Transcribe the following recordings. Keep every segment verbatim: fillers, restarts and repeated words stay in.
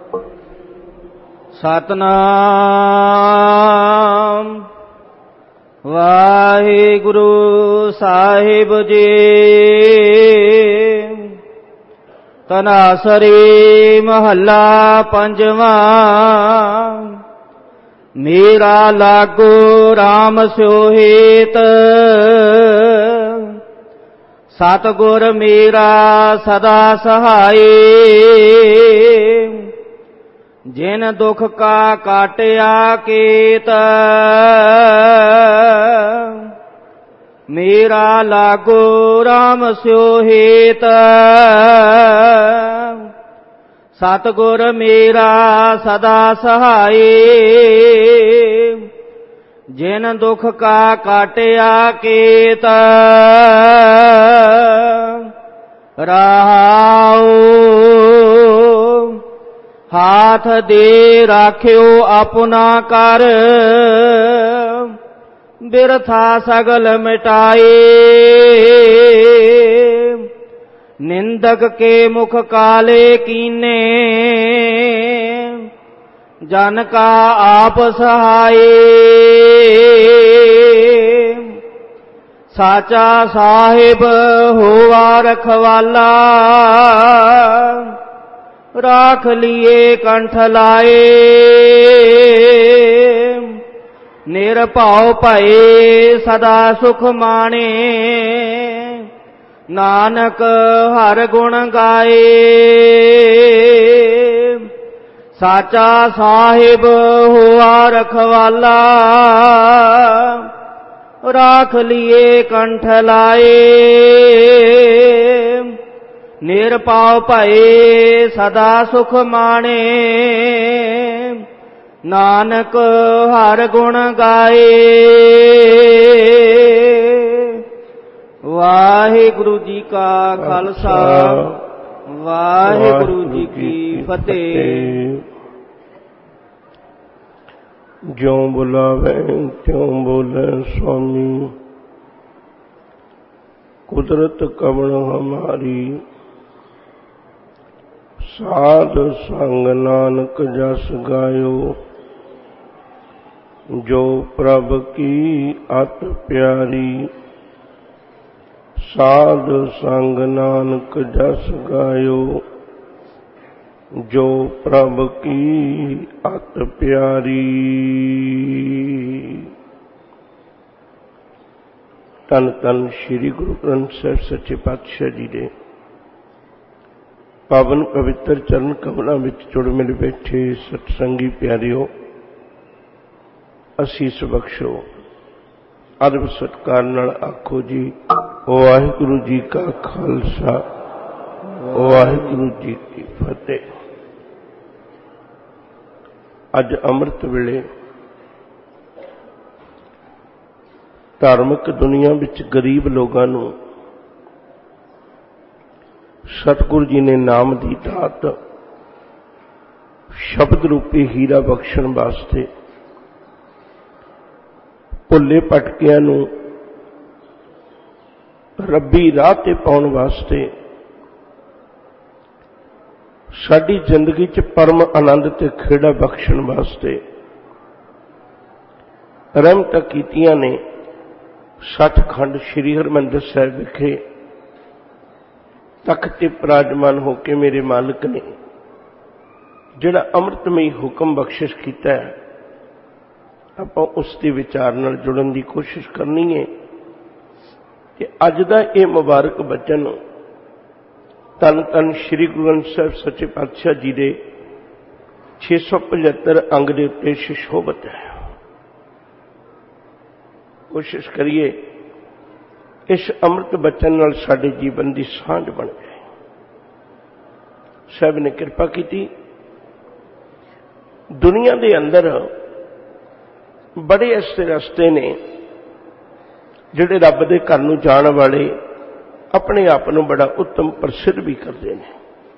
सतनाम वाहिगुरु साहिब जी। तनासरी महला पंजवा। मेरा लागो राम स्योहित, सतगुर मेरा सदा सहाय। जिन दुख का काटिया केत, मेरा लागो राम स्योहित। सतगुर मेरा सदा सहाय। जिन दुख का काटिया केत, रहाओ हाथ दे राख्यो अपना कर। बिरथा सगल मिटाए, निंदक के मुख काले कीने। जन का आप सहाय, साचा साहिब हुआ रखवाला। राख लिए कंठ लाए, निरभाव भये सदा सुख माणे। नानक हर गुण गाए, साचा साहिब हुआ रखवाला। राख लिए कंठ लाए, निरभाव भये सदा सुख माणे। नानक हर गुण गाए। वाहिगुरु जी का खालसा, वाहिगुरु जी की फतेह। ज्यों बुलावे त्यों बोले स्वामी, कुदरत कवण हमारी। साध संग नानक जस गायो, जो प्रभ की अत प्यारी। साध संग नानक जस गायो, जो प्रभ की अत प्यारी। तन तन श्री गुरु ग्रंथ साहिब सच्चे पातशाह जी दे पावन पवित्र चरण कमलों विच जुड़ मिल बैठे सतसंगी प्यारिओ, असीस बख्शो। अदब सत्कार नाल आखो जी वाहिगुरु जी का खालसा, वाहिगुरु जी की फतेह। अज अमृत वेले धार्मिक दुनिया विच गरीब लोगों नूं सतगुरु जी ने नाम दी दात शब्द रूपी हीरा बख्शण वास्ते, भुल्ले भटकियां नूं रब्बी राह ते पाउण वास्ते, साडी जिंदगी च परम आनंद ते खेड़ा बख्शण वास्ते रहमतां कीतियां ने। सचखंड श्री हरमंदिर साहिब विखे तख्त ते विराजमान होके मेरे मालिक ने जिहड़ा अमृतमई हुक्म बख्शिश कीता है, आपां उसके विचार नाल जुड़न की कोशिश करनी है कि अज दा ये मुबारक बचन तन तन श्री गुरु ग्रंथ साहिब सच्चे पातशाह जी दे छे सौ पचहत्तर अंग के उत्ते सुशोभित है। कोशिश करिए इस अमृत बचन नाल साडे जीवन की सांझ बन जाए। साहब ने कृपा की दुनिया के अंदर बड़े ऐसे रस्ते ने जिहड़े रब दे घर नूं जाण वाले अपने आप नूं बड़ा उत्तम प्रसिद्ध भी करते हैं।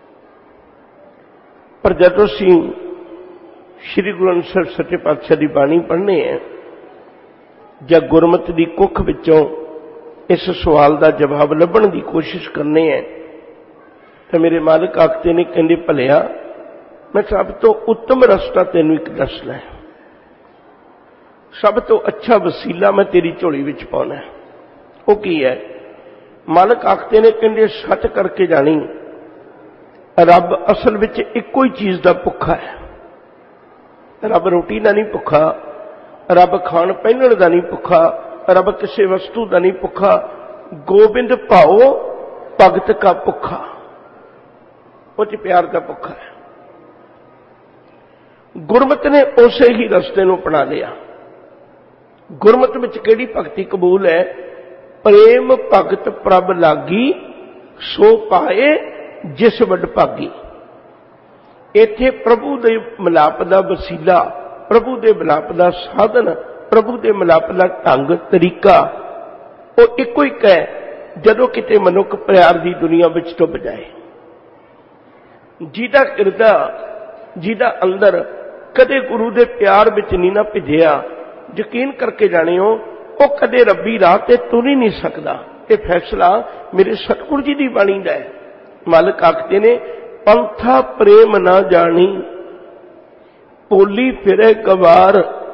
पर जदों असीं श्री गुरु ग्रंथ साहिब सच्चे पातशाह की बाणी पढ़ने हैं जां गुरमत की कुख विचों इस सवाल का जवाब लभण की कोशिश करने हैं, तो मेरे मालिक आखते ने कहंदे भलिया मैं सब तो उत्तम रस्ता तेनों एक दसना है, सब तो अच्छा वसीला मैं तेरी झोली विच पाउणा है। वो की है? मालक आखते ने, कहंदे सच करके जानी रब असल विच इक्को ही चीज का भुखा है। रब रोटी का नहीं भुखा, रब खाण पहनण का नहीं भुखा, रब किसी वस्तु का नहीं भुखा, गोबिंद भाओ भगत का भुखा, उस प्यार का भुखा है। गुरमत ने उसे ही रस्ते नूं अपना लिया। गुरमत विच किहड़ी भगती कबूल है? प्रेम भगत प्रभ लागी सो पाए जिस वड भागी। इत्थे प्रभु दे मिलाप दा वसीला, प्रभु दे मिलाप दा साधन, प्रभु दे मिलाप दा ढंग तरीका वो इको एक है। जदों किते मनुख प्यार दी दुनिया विच डुब जाए, जिहदा किरदा जिहदा अंदर कदे गुरु दे प्यार विच नहीं ना भिजिया, यकीन करके जानियो वो कदे रब्बी राह ते तुर ही नहीं सकदा। ये फैसला मेरे सतगुरु जी की बाणी दा है। मालक आखते ने, पंथा प्रेम ना जानी पोली फिरे गवार,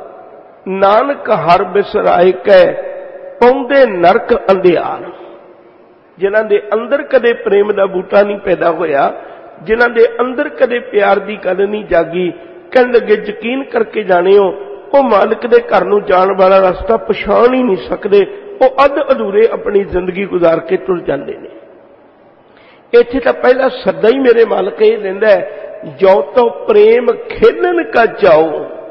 नानक हर बिसराए कै पौंदे नरक अंधियार। जिन्हां दे अंदर कदे प्रेम का बूटा नहीं पैदा होया, जिन्हां दे अंदर कदे प्यार की गल नहीं जागी, कहन लगे यकीन करके जानियो वो मालिक दे घर नूं जाण वाला रास्ता पछाण ही नहीं सकते। वो अध अधूरे अपनी जिंदगी गुजार के तुर जाते हैं। इत्थे तां पहला सदा ही मेरे मालिक ये दिंदा है, जो तो प्रेम खेलन का जाओ।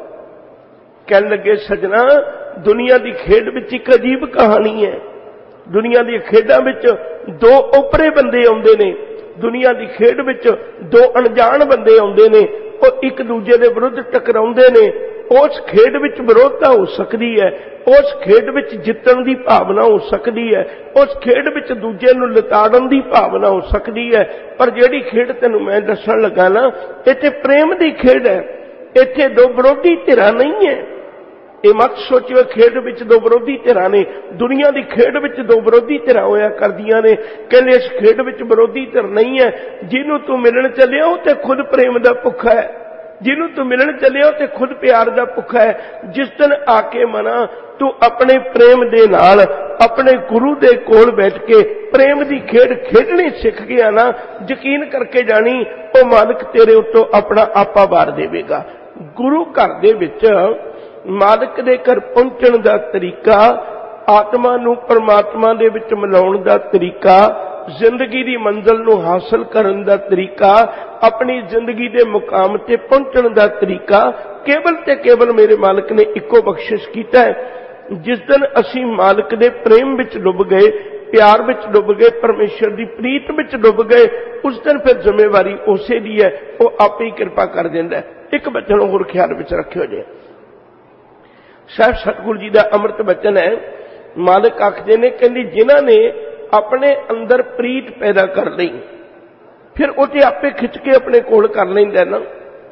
कहन लगे सजना दुनिया की खेड विच एक अजीब कहानी है। दुनिया की खेडा विच दो ओपरे बंदे आउंदे ने, दुनिया की खेड विच दो अनजान बंदे आउंदे ने, वो एक दूजे के विरुद्ध टकराउंदे ने। उस खेड विच विरोधता हो सकती है, उस खेड विच जितण की भावना हो सकती है, उस खेड विच दूजे नूं लताड़न की भावना हो सकती है। पर जिहड़ी खेड तैनूं मैं दस्सण लगा ना, इत्थे प्रेम की खेड है। इत्थे दो विरोधी धिरां नहीं है। ये मत सोचियो खेड विच दो विरोधी धिरां ने। दुनिया की खेड विच दो विरोधी धिरां होया करदियां ने। कहंदे इस खेड विच विरोधी धिर नहीं है। जिन्हों तू मिलण चलिया वो ते खुद प्रेम का भुखा है, जिन्हों तू मिलण चलिया ते खुद प्यार का भुखा है। जिस दिन आके मना तू अपने प्रेम दे नाल अपने गुरु दे कोल बैठ के प्रेम की खेड खेडनी सीख गया ना, यकीन करके जानी वो मालिक तेरे उत्तों अपना आपा वार देवेगा। गुरु घर दे विच मालिक दे घर पहुंचण दा तरीका, आत्मा नूं परमात्मा दे विच मिलाउण दा तरीका, जिंदगी की मंजिल नूं हासिल करन दा तरीका, अपनी जिंदगी के मुकाम ते पहुंचण दा तरीका केवल ते केवल मेरे मालिक ने इको बख्शिश कीता है। जिस दिन असी मालिक दे प्रेम विच डुब गए, प्यार विच डुब गए, परमेश्वर की प्रीत विच डुब गए, उस दिन फिर जिम्मेवारी उसे दी है, वो आप ही कृपा कर देंदा है। एक बचन होर ख्याल विच रखियो जे, साहब सतगुरु जी का अमृत बचन है। मालिक आखदे ने, कहंदे जिन्हां ने अपने अंदर प्रीत पैदा कर ली, फिर उसे आपे खिंच के अपने कोल कर लेंदा ना,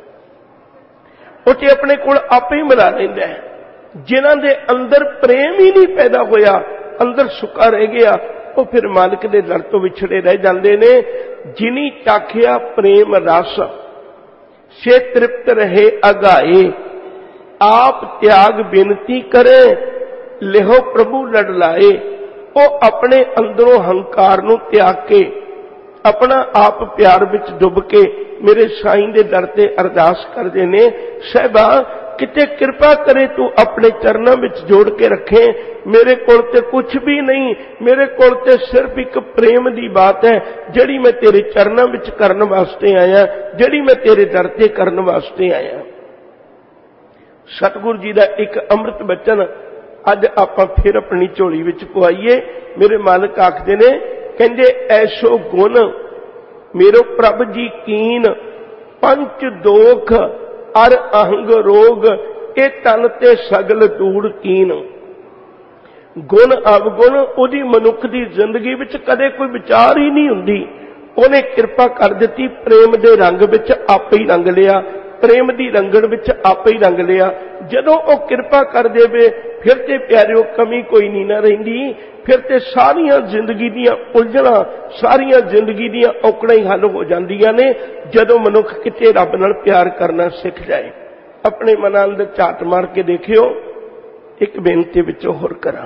उसे अपने कोल आपे ही मिला लेंदा है। जिन्हां दे अंदर प्रेम ही नहीं पैदा होया, अंदर सुक्का रह गया, वो फिर मालिक दे दर तो विछड़े रह जाते ने। जिनी चाखिया प्रेम रस से तृप्त रहे अगाए, आप त्याग बेनती करे लिहो प्रभु लड़ लाए। वो अपने अंदरों हंकार नूं त्याग के अपना आप प्यार विच डुब के मेरे साईं दे दर ते अरदास करदे ने, साहिबा किते कृपा करे तू अपने चरणों विच जोड़ के रखे। मेरे कोल ते कुछ भी नहीं, मेरे कोल ते सिर्फ एक प्रेम दी बात है, जिहड़ी मैं तेरे चरणों विच करन वास्ते आया, जिहड़ी मैं तेरे दर ते करन वास्ते आया। सतगुरु जी का एक अमृत बचन अज आपां फिर अपनी झोली विच पवाईए। मेरे मालिक आखदे ने, कहंदे ऐसो गुण मेरो प्रभ जी कीन, पंच दोख अर अहंग रोग, ए तन ते सगल दूर कीन। गुण अवगुण उहदी मनुख की जिंदगी विच कदे कोई विचार ही नहीं हुंदी। उहने कृपा कर दित्ती, प्रेम दे रंग विच आपे ही रंग लिया, प्रेम की रंगण विच आपे ही रंग लिया। जदों वो कृपा कर देवे फिर ते प्यारिओ कमी कोई नहीं ना रहिंदी। फिर ते सारियां जिंदगी दीयां उलझणां, सारियां जिंदगी दीयां औकड़ां ही हल हो जांदियां ने जदों मनुख किते रब नाल प्यार करना सिख जाए। अपने मन अंदर झात मार के देखियो। एक बेनती विचों होर करां,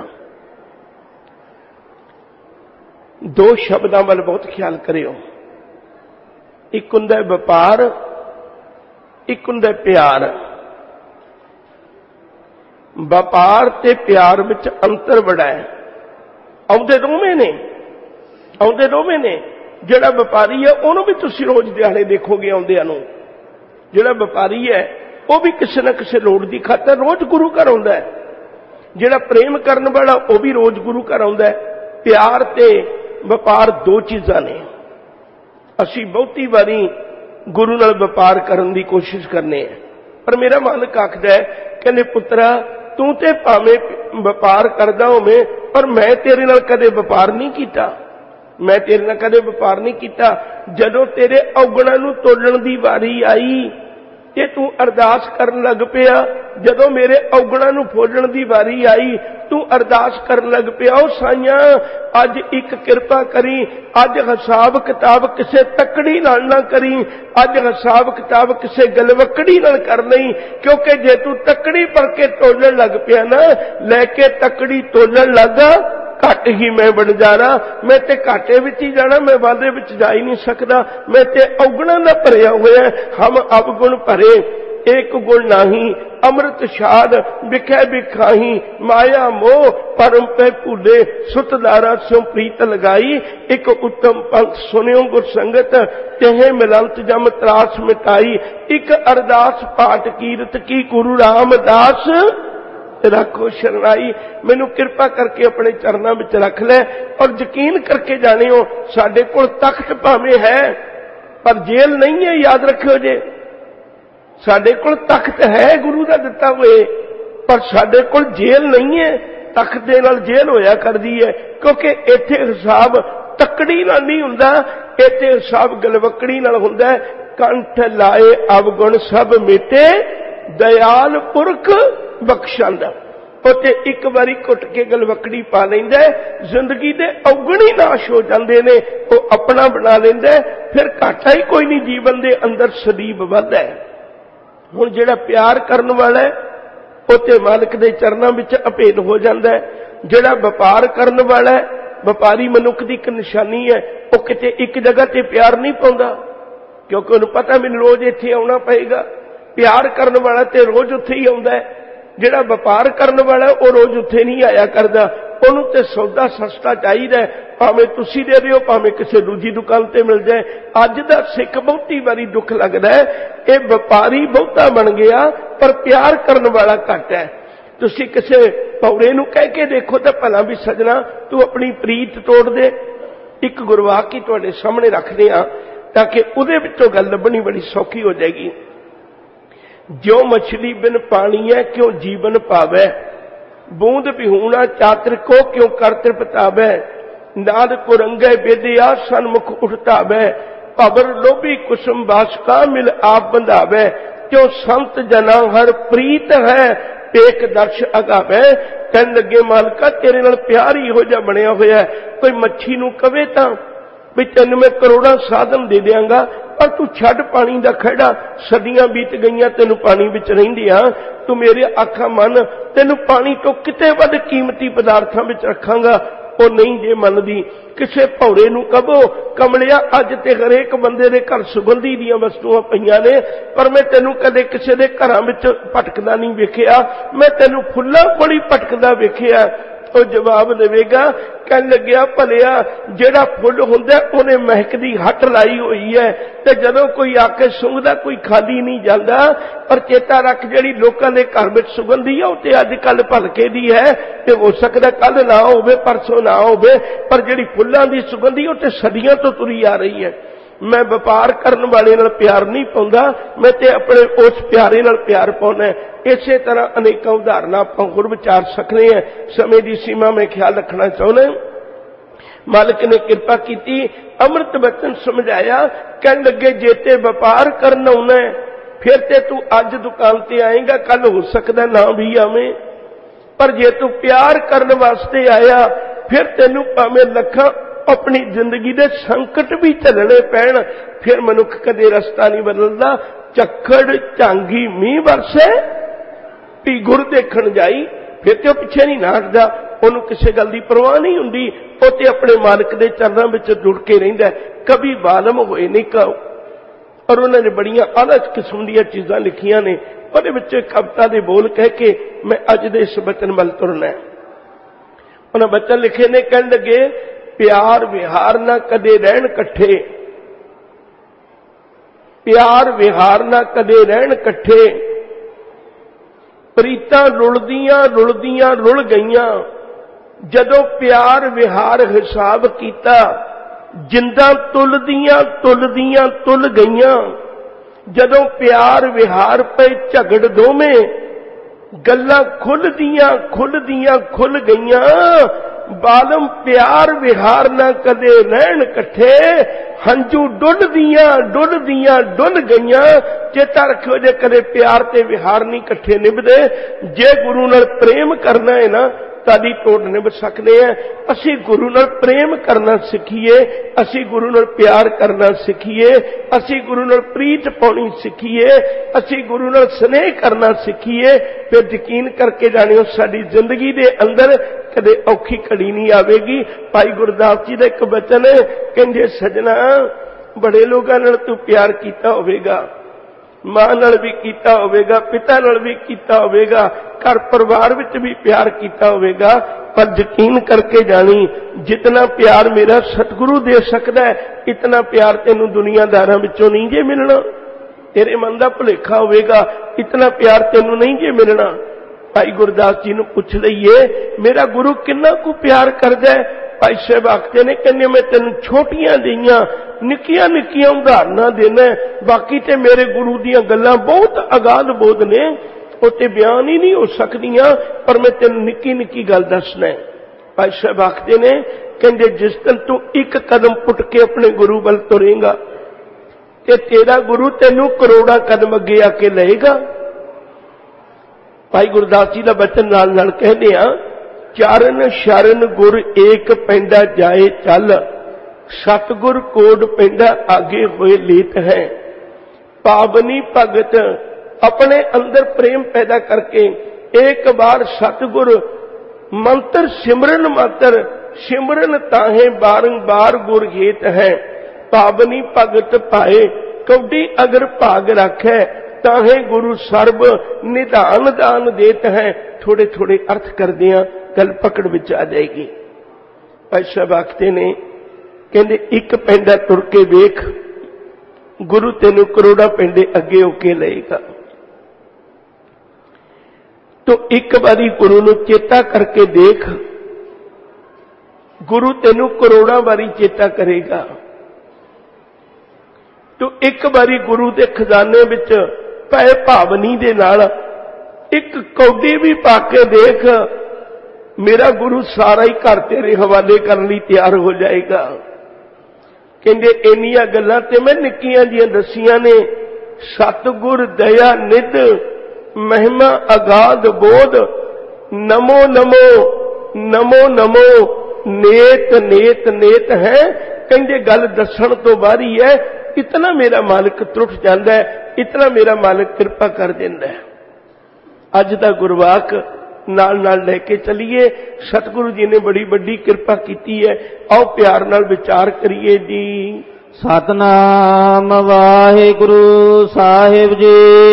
दो शब्दां वल बहुत ख्याल करियो। एक हुंदा व्यापार, एक हुंदा प्यार। व्यापार ते प्यार विच अंतर बड़ा है। आउंदे दोवें ने, आउंदे दोवें ने। जिहड़ा व्यापारी है उहनूं भी तुसीं रोज दिहाड़े देखोगे आउंदिआं नूं। जिहड़ा व्यापारी है वह भी किसी न किसी लोड़ की खातर रोज गुरु घर आउंदा है। जिहड़ा प्रेम करन वाला वह भी रोज गुरु घर आउंदा है। प्यार ते व्यापार दो चीज़ां ने। असीं बहुती वारी गुरु नाल व्यापार करन दी कोशिश करने हैं, पर मेरा मालिक आखदा है, कहंदे पुत्रा तू ते भावें व्यापार करदा होवें पर मैं तेरे नाल कदे व्यापार नहीं कीता। मैं तेरे नाल कदे व्यापार नहीं कीता। जदों तेरे औगणां नूं तोलण दी वारी आई ते तू अरदास करन लग पिया। जदों मेरे औगणां नूं फोलण दी वारी आई तू अरदास करन लग पिया, ओ साईं अज एक किरपा करी, अज हिसाब किताब किसे तकड़ी नाल ना करी, अज हिसाब किताब किसे गलवकड़ी नाल कर नहीं, क्योंकि जे तू तकड़ी भर के तोलण लग पिया ना, लैके तकड़ी तोलण लगा घट ही मैं बन जाना। मैं ते घाटे विच ही जाना, मैं वादे विच जा ही नहीं सकदा। मैं ते औगणां दा भरिया होया, हम अवगुण भरे एक गुण नाही, अमृत शाद बिखै बिखाही, माया मोह परम पे भूले, सुतदारा स्यों प्रीत लगाई। एक उत्तम पंथ सुनियो गुर संगत, तेहे मिलंत जम त्रास मिटाई। एक अरदास पाठ कीरत की, गुरु रामदास रखो शरणाई। मैनू किरपा करके अपने चरणों में रख ले और यकीन करके जाने हो, साडे कोल तख्त भावें है पर जेल नहीं है। याद रखियो जे, साडे कोल तख्त है गुरु का दिता हुए, पर साडे कोल जेल नहीं है। तख्त दे नाल जेल होया करदी है, क्योंकि इत्थे हिसाब तकड़ी नाल नहीं हुंदा, इत्थे हिसाब गलवकड़ी नाल हुंदा है। कंठ लाए अवगुण सब मिटे, दयाल पुरख बख्शंद। उते एक बारी घुट के गलवकड़ी पा लैंदा है, जिंदगी दे औगणी नाश हो जांदे ने, वो अपना बना लैंदा है, फिर घाटा ही कोई नहीं। जीवन दे अंदर सदीब वधदा है। हुण जिहड़ा प्यार करन वाला है उते मालिक दे चरनां विच अभेद हो जांदा है। जिहड़ा व्यापार करन वाला है, व्यापारी मनुख दी एक निशानी है, वो किते एक जगह ते प्यार नहीं पाउंदा, क्योंकि उहनूं पता मैनूं रोज इत्थे आउणा पएगा। प्यार करन वाला ते रोज उत्थे ही आउंदा है। जिहड़ा व्यापार करन वाला वो रोज उत्थे नहीं आया करदा, उहनूं ते सौदा सस्ता चाहिदा, भावें तुसीं दे दिओ भावें किसी दूजी दुकान ते मिल जाए। अज दा सिख बहुती वारी दुख लगदा है, ये व्यापारी बहुता बन गया पर प्यार करन वाला घट है। तुसीं किसी पौड़े नूं कह के देखो तो भला भी सजना तू अपनी प्रीत तोड़ दे। एक गुरवाक ही तुहाडे सामने रखदे आ ताकि उहदे विचों गल लभणी बड़ी सौखी हो जाएगी। जो मछली बिन पानी है क्यों जीवन पावे, बूंद बिहूणा चातर को क्यों कर तृपतावे, नाद कुरंगे बेदिया सन्मुख उठतावे, भवर लोभी कुसुम बासका मिल आप बंधावे, क्यों संत जना हर प्रीत है एक दर्श अगावे। कहन लगे मालका तेरे नाल प्यार ही हो जा बनिया होया। कोई मच्छी नूं कवे तां भी तेन मैं करोड़ा साधन दे दियांगा, पर तू छड़ पानी दा खड़ा, सदियां बीत गईयां तेनू पानी विच रहिंदियां, तू मेरे आखा मन तेनू पानी तो किते वध कीमती पदार्थां विच रखांगा। वो नहीं जे मनदी। किसे भौरे नूं कहो कमलिया अज ते हरेक बंदे दे घर सुगंधी दीयां वस्तुआं पईयां ने, पर मैं तेनू कदे किसे दे घरां विच भटकदा नहीं वेखिया, मैं तेनू फुल्लां कोल ही भटकदा वेखिया। वो जवाब देवेगा, कहन लग्या भलिया जिहड़ा फुल हुंदा उहने महक दी हट लाई हुई है, ते जदों कोई आके सुंघदा कोई खाली नहीं जांदा। पर चेता रख जिहड़ी लोकां दे घर विच सुगंधी है उह ते अजकल भलके दी है, ते हो सकदा कल ना होवे परसों ना होवे, पर जिहड़ी फुल्लां दी सुगंधी उह ते सदियां तो तुरी आ रही है। मैं व्यापार करन वाले नाल प्यार नहीं पाउंदा, मैं ते अपने उस प्यारे नाल प्यार पाउंदा। इसे तरह अनेक उदाहरणा आपां होर विचार सकते हैं। समय की सीमा में ख्याल रखना चाहुंदा। मालिक ने कृपा की, अमृत वचन समझाया। कहन लगे जे ते व्यापार करना आउणा फिर ते तू अज दुकान ते आएगा, कल हो सकता ना भी आवे, पर जे तू प्यार करने वास्ते आया फिर तेनू भावें लखां अपनी जिंदगी दे संकट भी झलने पैण, फिर मनुख कदे रस्ता नहीं बदलता। झक्खड़ झांगी मीह बरसे भी गुर देखण जाई, फिर तो पिछे नहीं नाटदा, उन्होंने किसी गल की परवाह नहीं हुंदी, वो तो अपने मालिक के चरणों में जुड़ के रहिंदा। कभी बालम होए नहीं का, और उन्होंने बड़ियां आला किस्म दी चीज़ां लिखियां ने। ਉਹਦੇ ਵਿੱਚ कविता के बोल कह के मैं अज दे इस बचन वल तुरना। उन्हें बचन लिखे ने, कहन लगे प्यार विहार ना कदे रहन कट्ठे, प्यार विहार ना कदे रहन कट्ठे, प्रीतां रुलदियां रुलदियां रुल गईयां, जदों प्यार विहार हिसाब कीता, जिंदा तुलदियां तुलदियां तुल गईयां, जदों प्यार विहार पे झगड़ दोवें, गल्लां खुलदियां खुलदियां खुल गईयां, बालम प्यार विहार ना कदे रहन कट्ठे, हंजू डुलदियां डुलदियां डुल गईयां। चेता रखियो जे कदे प्यार ते विहार नहीं कट्ठे निभदे। जे गुरु नाल प्रेम करना है ना तादी टोट निभ सकते हैं। असी गुरु नाल प्रेम करना सीखीए, असी गुरु नाल प्यार करना सीखीए, असी गुरु नाल प्रीत पाउणी सीखीए, असी गुरु नाल स्नेह करना सीखीए, फिर यकीन करके जानियो साडी जिंदगी दे अंदर कदे औखी घड़ी नहीं आवेगी। भाई गुरदास जी दा एक बचन है, कहंदे सजना बड़े लोगां नाल तू प्यार कीता होवेगा, मां नाल भी कीता होवेगा, पिता नाल भी कीता होवेगा, घर परिवार विच भी प्यार कीता होवेगा, पर यकीन करके जानी जितना प्यार मेरा सतगुरु दे सकदा है, इतना प्यार तेनू दुनियादारां विचों नहीं जे मिलना। तेरे मन दा भुलेखा होवेगा, इतना प्यार तेनू नहीं जे मिलना। भाई गुरदास जी नू पुछ लईए मेरा गुरु किन्ना कु प्यार करदा है। भाई साहब आखते ने, कहने मैं तेन छोटियां दियां निक्कियां निक्कियां उदाहरणां देना, बाकी ते मेरे गुरु दियां गल्लां बहुत अगाध बोध ने, उत्ते बयान ही नहीं हो सकदियां, पर मैं तेन निक्की निक्की गल दसना है। भाई साहब आखते ने, कहंदे जिस दिन तू एक कदम पुट के अपने गुरु वल तुरेगा ते तेरा गुरु तेनू करोड़ा कदम अगे आके लएगा। भाई गुरदास जी का बचन नाल नाल कहने आ, चारण शरण गुर एक पैंडा जाए चल, सतगुर कोड पैंडा आगे हुए लेत है। पावनी भगत अपने अंदर प्रेम पैदा करके एक बार सतगुर मंत्र सिमरन मात्र, सिमरन ताहे बारंबार गुर हेत है। पावनी भगत पाए कौडी अगर भाग रखे, ताहे गुरु सर्ब निधान दान देत है। थोड़े थोड़े अर्थ कर दिया गल पकड़ विच आ जाएगी। भाई साहब आखते ने, कहंदे एक पैंडा तुर के वेख, गुरु तेनू करोड़ा पैंडे अगे होके लेगा। तो एक बारी गुरु नू चेता करके देख, गुरु तेनू करोड़ा बारी चेता करेगा। तो एक बारी गुरु के खजाने विच पै भावनी दे नाल एक कौडी भी पाके देख, मेरा गुरु सारा ही घर तेरे हवाले करने लई तैयार हो जाएगा। कहंदे इन्नियां गल्लां ते मैं निक्कियां जिहियां दसियां ने। सतगुर दया निध महिमा अगाध बोध, नमो नमो नमो नमो नेत नेत नेत है। कहंदे गल दसण तो बारी है, इतना मेरा मालिक त्रुट जाता है, इतना मेरा मालिक कृपा कर देता है। अज दा गुरवाक नाल नाल लेके चलिए। सतगुरु जी ने बड़ी बड़ी कृपा की है। आओ प्यार नाल विचार करिए जी। सतनाम वाहिगुरु साहिब जी।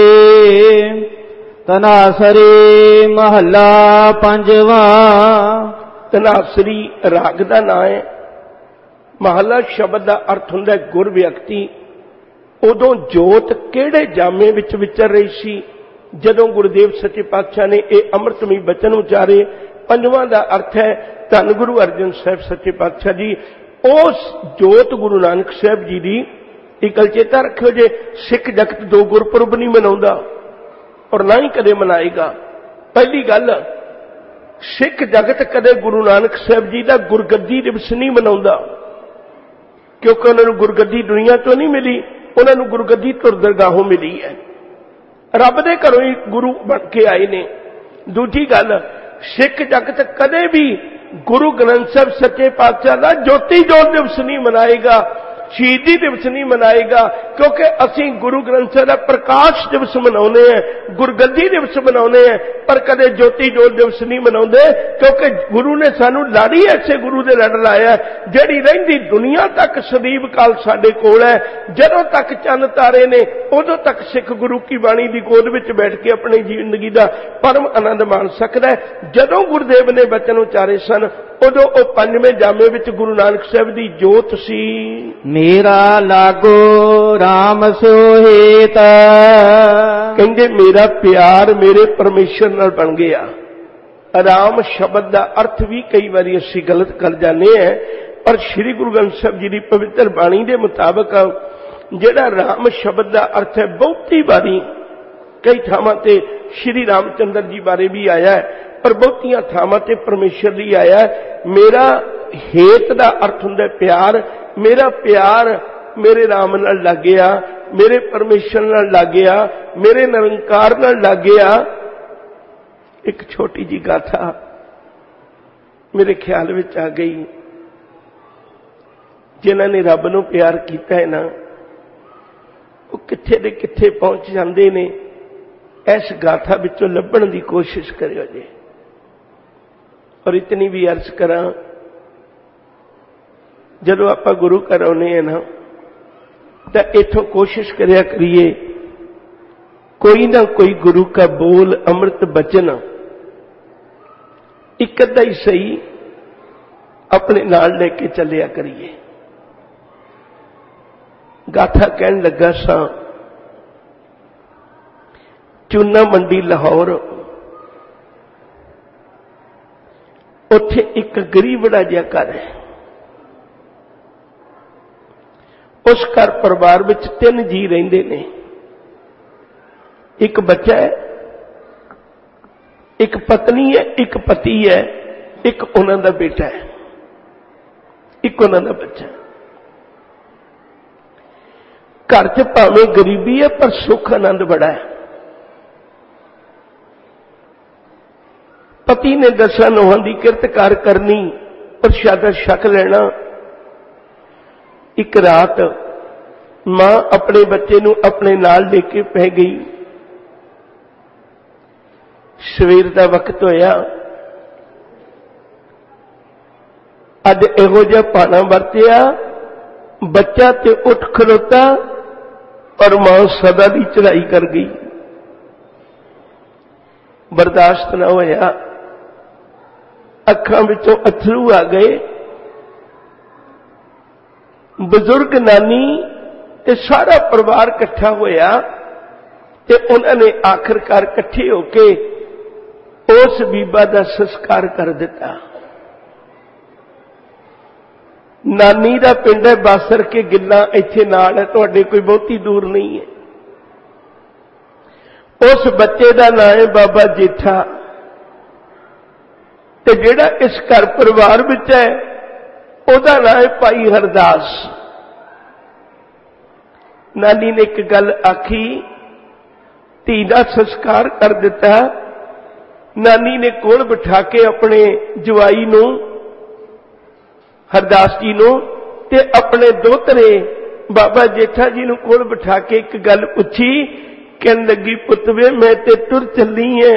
तनासरी महला पंजवा। तनासरी राग का नाम है। महला शब्द का अर्थ हुंदा गुर व्यक्ति। उदों जोत केड़े जामे विच विचर रही सी जदों गुरुदेव सच्चे पातशाह ने यह अमृतमई बचन उचारे। पंजवां का अर्थ है धन गुरु अर्जन साहब सच्चे पातशाह जी। उस जोत गुरु नानक साहब जी की एक गल चेता रखियो जे, सिख जगत दो गुरपुरब नहीं मनाउंदा और ना ही कदे मनाएगा। पहली गल, सिख जगत कदे गुरु नानक साहब जी का गुरगद्दी दिवस नहीं मनाउंदा, क्योंकि उन्होंने गुरगद्दी दुनिया तो नहीं मिली, उन्होंने गुरगद्दी तुर दरगाहों मिली है। रब दे घरों ही गुरु बन के आए ने। दूजी गल, सिख जगत कदे भी गुरु ग्रंथ साहब सच्चे पातशाह का ज्योति जोत दिवस नहीं मनाएगा, शहीदी दिवस नहीं मनाएगा, क्योंकि असी गुरु ग्रंथ साहब का प्रकाश दिवस मनाने हैं, गुरगद्दी दिवस मनाने हैं, पर कदे ज्योति जोत दिवस नहीं मनाते, क्योंकि गुरु ने सानू लाड़ी ऐसे गुरु दे लड़ लाया जिहड़ी रहिंदी दुनिया तक सदीव काल साडे कोल है। जदों तक चंद तारे ने उदों तक सिख गुरु की बाणी की गोद विच बैठ के अपनी जिंदगी का परम आनंद मान सकता है। जदों गुरुदेव ने बचन उचारे सन उदों ओ पंजवें जामे विच गुरु नानक साहब की जोत सी। मेरा लागो राम सोहेत, कहंदे मेरा प्यार मेरे परमेश्वर नाल बन गया। राम शब्द का अर्थ भी कई बार असी गलत कर जाने हैं, पर श्री गुरु ग्रंथ साहब जी की पवित्र बाणी के मुताबिक जिहड़ा राम शब्द का अर्थ है बहुती बारी कई थावां ते श्री रामचंद्र जी बारे भी आया है, पर बहुतियां थावां ते परमेश्वर जी आया है। मेरा हेत का अर्थ हुंदा प्यार, मेरा प्यार मेरे राम नाल लग गया, मेरे परमेश्वर नाल लग गया, मेरे निरंकार नाल लग गया। एक छोटी जी गाथा मेरे ख्याल विच आ गई, जिन्हां ने रब नूं प्यार कीता है ना वो किथे दे किथे पहुंच जांदे ने। इस गाथा विचों लभण की कोशिश करियो जी। और इतनी भी अर्ज करा, जदों आपां गुरु घर आउणे हैं ना तो इथों कोशिश करिया करिए कोई ना कोई गुरु का बोल अमृत बचन एक अद्धा ही सही अपने नाल लेके चलिया करिए। गाथा कहन लगा सा, चूना मंडी लाहौर उत्थे एक गरीबड़ा जिहा घर है। उस घर परिवार विच तीन जी रहिंदे ने, एक बच्चा है, एक पत्नी है, एक पति है, एक उन्हां दा बेटा है, एक उन्हां दा बच्चा है। घर च भावें गरीबी है पर सुख आनंद बड़ा है। पति ने दसां नूहां दी किरतकार करनी, प्रशादा छक लेना। एक रात मां अपने बच्चे नूं अपने नाल लेके पै गई। सवेर का वक्त होया, अज इहो जिहा पाना वरतिया, बच्चा ते उठ खलोता और मां सदा की चढ़ाई कर गई। बर्दाश्त ना होया, अखां विचों अथरू आ गए। बुजुर्ग नानी ते सारा परिवार इकट्ठा होया ते उन्होंने आखिरकार इकट्ठे होके उस बीबा का संस्कार कर दिता। नानी का पिंड है बासर के गिल्ला, इत्थे नाल है, तुहाडे कोई बहुती दूर नहीं है। उस बच्चे का नाम है बाबा जेठा, ते जिहड़ा इस घर परिवार विच है उहदा नाम है भाई हरदास। नानी ने एक गल आखी, धी दा संस्कार कर दिता। नानी ने कोल बिठा के अपने जवाई नूं हरदास जी नूं ते अपने दोतरे बाबा जेठा जी नूं कोल बिठा के एक गल पूछी। कहन लगी, पुत वे मैं ते तुर चली है,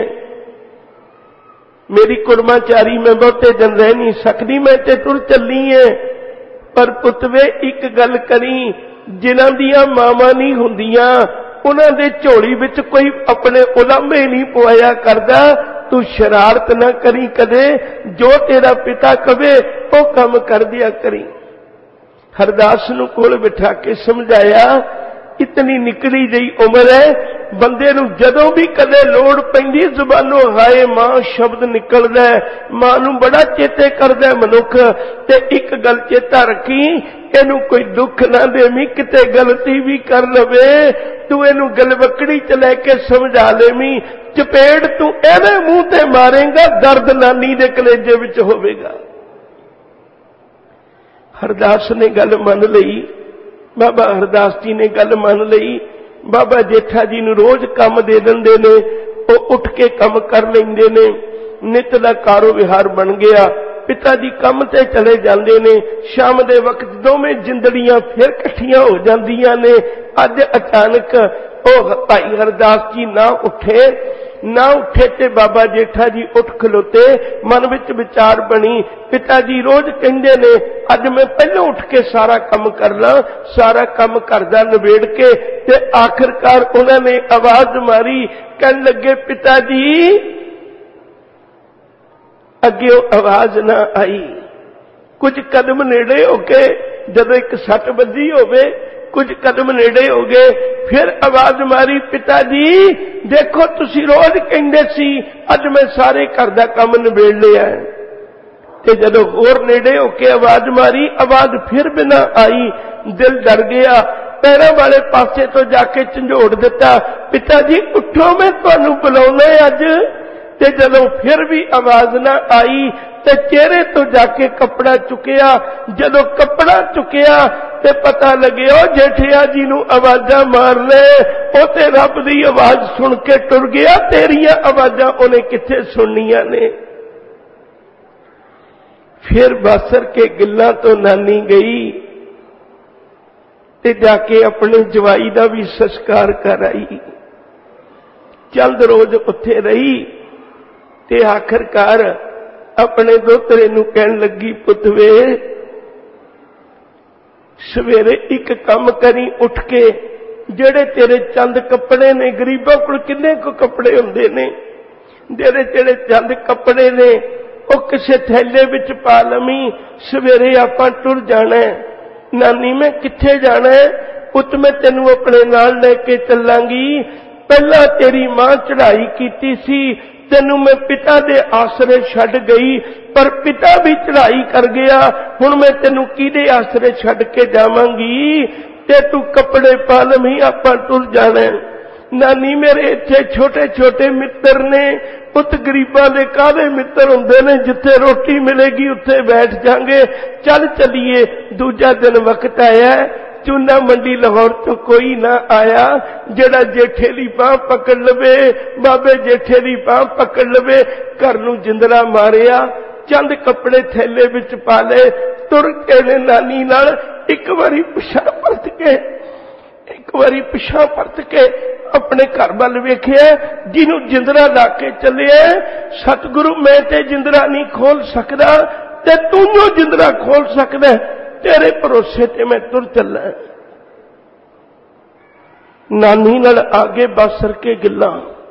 मेरी कुर्माचारी मैं बहुते दिन रह नहीं सकती, मैं ते तुर चली है। पर पुत वे एक गल करी, जिन्हां दियां मावां नहीं हुंदियां उन्हां दे झोली विच कोई अपने उलामे नहीं पवाया करदा। तू शरारत ना करी कदे, जो तेरा पिता कवे वो काम कर दिया करी। हरदास नूं कोल बिठा के समझाया, इतनी निकली जी उम्र है, बंदे नूं जदों भी कदे लोड़ पैंदी जुबानों हाय मां शब्द निकलदा है, मां नूं बड़ा चेते करदा है मनुख। ते एक गल चेता रखी, इनू कोई दुख ना देवी, किते गलती भी कर लवे तू इनू गलवकड़ी च लैके समझा लेवी, चपेड़ तू एवे मुंह ते मारेगा, दर्द नानी दे कलेजे विच होवेगा। हरदास ने गल मन लई, बाबा हरदास जी ने गल मान लई। बाबा जेठा जी नूं रोज काम दे दिंदे ने, वो उठ के काम कर लेंदे ने। नित दा कारो विहार बन गया। पिता जी काम ते चले जाते ने। शाम के वक्त दोवें जिंदड़ियां फिर कट्ठियां हो जांदियां ने। अज अचानक ओ भाई हरदास जी ना उठे ना उठे ते बाबा जेठा जी उठ खलोते। मन विच विचार बनी, पिता जी रोज कहंदे ने अज मैं पहले उठ के सारा काम कर ला। सारा काम करदा नवेड़ के ते आखिरकार उन्होंने आवाज मारी, कहन लगे पिता जी। अगे आवाज ना आई। कुछ कदम नेड़े हो के जब एक सट बजी होवे, कुछ कदम नेड़े हो गए, फिर आवाज मारी, पिता जी देखो तुसी रोज कहंदे सी अज मैं सारे घर दा काम निबेड़ लिया। ते जदों होर नेड़े होके आवाज मारी, आवाज फिर बिना आई। दिल डर गया, पैरों वाले पासे तो जाके झंझोड़ दिता, पिता जी उठो मैं तुहानू बुलाउणा अज। ते जदों फिर भी आवाज ना आई ते चेहरे तो जाके कपड़ा चुकिया। जदों कपड़ा चुकिया ते पता लगे ओ जेठिया जी नू आवाजा मार ले, ओ ते रब दी आवाज सुन के टुर गया। तेरिया आवाजा उन्हें किथे सुननियां ने। फिर बासर के गिल्लां तो नानी गई ते जाके अपने जवाई दा भी संस्कार कर आई। चंद रोज उत्थे रही ते आखिरकार अपने दोतरे नू कहन लगी, पुत वे सवेरे एक काम करी उठ के, जेड़े तेरे चंद कपड़े ने, गरीबां कोल किन्ने को कपड़े हुंदे ने, जेड़े जेड़े चंद कपड़े ने ओ किसे थैले विच पा लवीं। सवेरे आपां टुर जाना है। नानी मैं किथे जाना है? पुत मैं तेनू अपने नाल लेके चलांगी। पहला तेरी मां चढ़ाई कीती सी, तेनू मैं पिता दे आसरे छड़ गई, पर पिता भी चढ़ाई कर गया। हुण मैं तेनू किहदे आसरे छड़ के जावांगी? ते तू कपड़े पा लवीं, आपां टुर जाना है। नानी मेरे इत्थे छोटे छोटे मित्र ने। पुत गरीबां दे काहदे मित्र हुंदे ने? जिथे रोटी मिलेगी उत्थे बैठ जांगे, चल चलिए। दूजा दिन वक्त आया, चूना मंडी लाहौर तो कोई ना आया जेड़ा जेठे दी बांह पकड़ लवे, बाबे जेठे दी बांह पकड़ लवे। घर नू जिंदरा मारिया, चंद कपड़े थैले विच पा ले, तुर के ने नानी नाल एक बारी पिछा परत के एक बारी पिछा परत के अपने घर वाल वेखिया। जिन्हों जिंदरा ला के चले, सतगुरु मैं ते जिंदरा नहीं खोल सकदा ते तू जो जिंदरा खोल सकदा, तेरे भरोसे ते मैं तुर चला। नानी नाल आगे बासर के गिल्लां।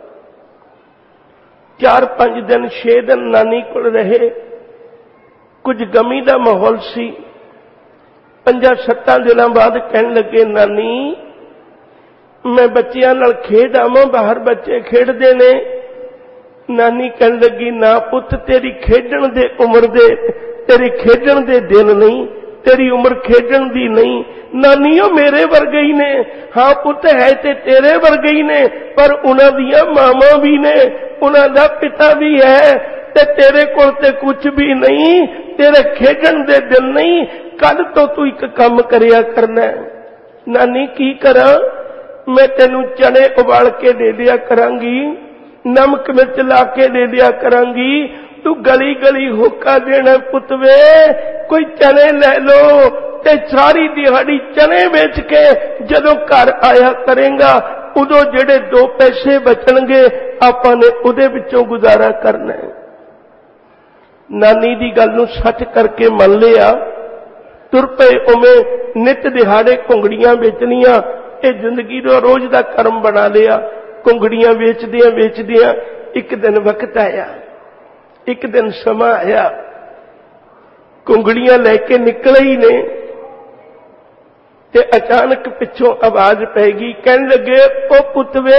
चार पांच दिन छे दिन नानी कोल रहे। कुछ गमी दा माहौल सी। पंजा सत्तां दिनां बाद कहन लगे, नानी मैं बच्चियां नाल खेड आवां, बाहर बच्चे खेडदे ने। नानी कहन लगी, ना पुत तेरी खेडण दे उम्र दे तेरी खेडण दे दिन नहीं, तेरी उम्र खेडण दी नहीं। नानियों मेरे वर्गे ही ने। हाँ पुत है ते तेरे वर्गे ही ने, पर उन्हां दियां मावां भी ने, उन्हां दा पिता भी है, ते तेरे कोल ते कुछ भी नहीं, तेरे खेडण दे दिन नहीं। कल तो तू एक काम करिया करना है। नानी की करा? मैं तेनू चने उबाल के दे दिया करांगी, नमक मिर्च ला के दे दिया करांगी। तू गली गली होका देना पुत वे, कोई चने ले लो ते सारी दिहाड़ी चने बेच के जदों घर आया करेगा, उदों जेड़े दो पैसे बचणगे आपां ने उहदे विचों गुजारा करना है। नानी दी गल नूं सच करके मन लिया। तुर पे उवें नित दिहाड़े घुंगड़ियां बेचनियां, ये जिंदगी दा रोज दा कर्म बना लिया। घुंगड़ियां वेचदियां वेचदियां एक दिन वक्त आया, एक दिन समा आया, घुंगड़ियां लेके निकले ही ने ते अचानक पिछों आवाज पैगी। कहन लगे, ओ पुतवे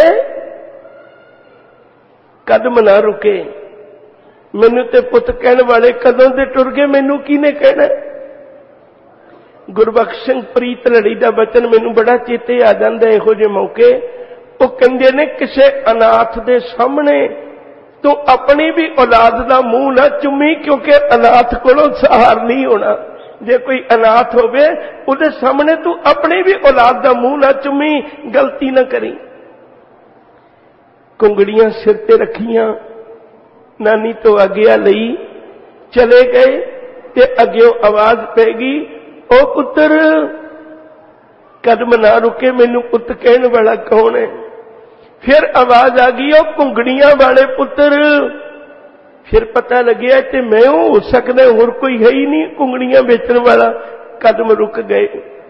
कदम ना रुके। मैनू ते पुत कहने वाले कदों दे टुर गए, मैनू किने कहना? गुरबख्श सिंह प्रीत लड़ी दा बचन मैनू बड़ा चेते आ जांदा इहो जे मौके। वो कहंदे ने किसे अनाथ दे सामने तू अपनी भी औलाद दा मुंह ना चुमी, क्योंकि अनाथ कोलों सहार नहीं होना। जे कोई अनाथ होवे उहदे सामने तू अपनी भी औलाद दा मुंह ना चुमी, गलती ना करी। घुंगड़ियां सिर ते रखियां, नानी तो आग्या लई चले गए ते अग्यों आवाज पैगी, ओ पुत्र कदम ना रुके, मैनू पुत कहने वाला कौन है? फिर आवाज आ गई, ओ घुंगड़ियां वाले पुत्र। फिर पता लगे ते मैं हो सकदा, होर कोई है ही नहीं घुंगड़ियां बेचने वाला। कदम रुक गए,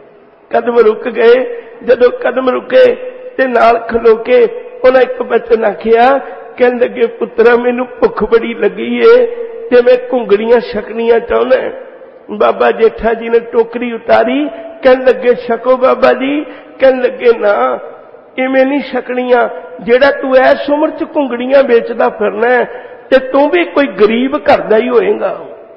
कदम रुक गए। जदों कदम रुके ते नाल खलो के उन्हें एक बचन आखिया, कहने लगे पुत्रा मैनू भुख बड़ी लगी है ते मैं घुंगड़ियां छकनियां चाहुंदा। बाबा जेठा जी ने टोकरी उतारी, कहने लगे छको बाबा जी। कहने लगे ना इवें नहीं छकनियां, जेड़ा तू इस उम्र च घुंगड़ियां बेचदा फिरना है ते तू भी कोई गरीब घर दा ही होएगा